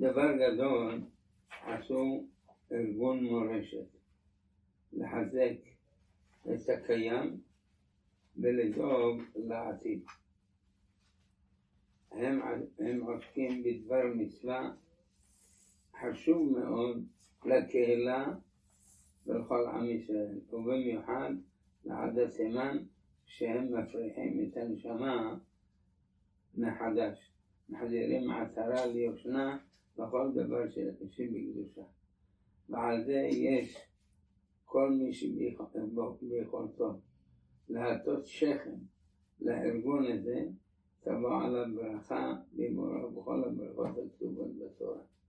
דבר גדול עשו ארגון מורשת, לחזק את הקיים ולדאוג לעתיד. הם עוסקים בדבר מצווה חשוב מאוד לקהילה ולכל עם ישראל, ובמיוחד לעדת תימן, שהם מפריחים את הנשמה מחדש, מחזירים עטרה ליושנה לכל דבר שבקדושה. ועל זה יש כל מי שביכולתו להטות שכם לארגון הזה, תבוא עליו ברכה במורה בכל הברכות הכתובות בתורה.